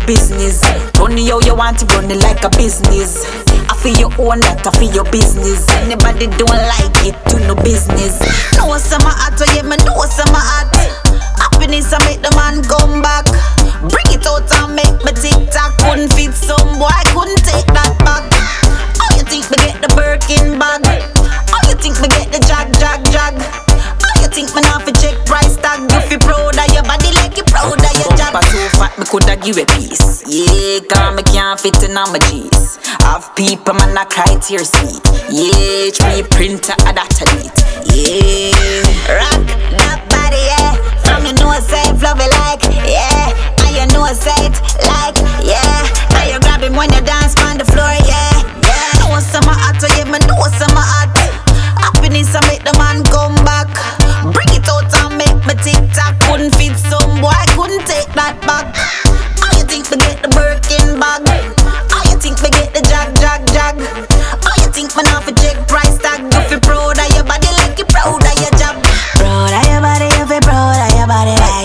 your business. Run it how you want to run it like a business. I feel your own, that I feel your business. Anybody don't like it, do no business. Know some heart, so yeah, me know some heart. Happiness, I make the man come back. Bring it out and make me TikTok. Couldn't fit some boy, couldn't take that back. How you think me get the Birkin bag? How you think me get the jag? How you think me not fi check price tag? You fi proud of your body like you proud of your job. So fat me coulda give a piece. Yeah, cause me can't fit in on my G's. Have people man a cry tear sweet. Yeah, HP printer a that a beat. Yeah, rock that body, yeah. From your nose safe, love it like, yeah. And your nose say it like, yeah. And you grab him when you dance on the floor, yeah. Know some heart, so yeah, me know some heart. Happiness, I make the man come back. Bring it out and make me TikTok. Couldn't fit some boy, couldn't take that back. How you think me get the Birkin bag? How you think me get the jag? How you think me not fi check price tag? You fi proud of your body like you proud of your job. Proud of your body, you fi proud of your body like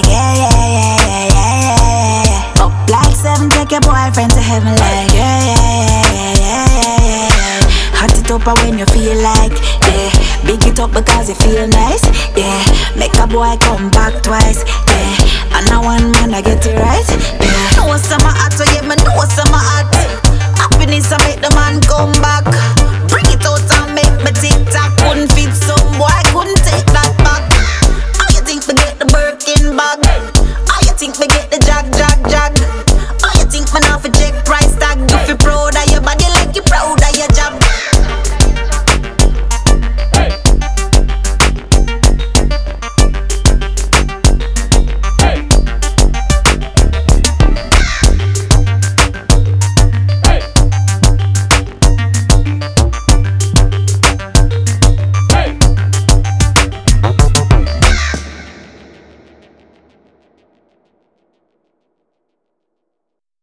yeah. Up like 7, take your boyfriend to heaven like yeah. Hot it up when you feel like, yeah. Big it up because you feel nice, yeah. Make a boy come back twice, yeah. And now one man I get it right, yeah. Know some heart, so yeah, me know some heart. Happiness, I make the man come back.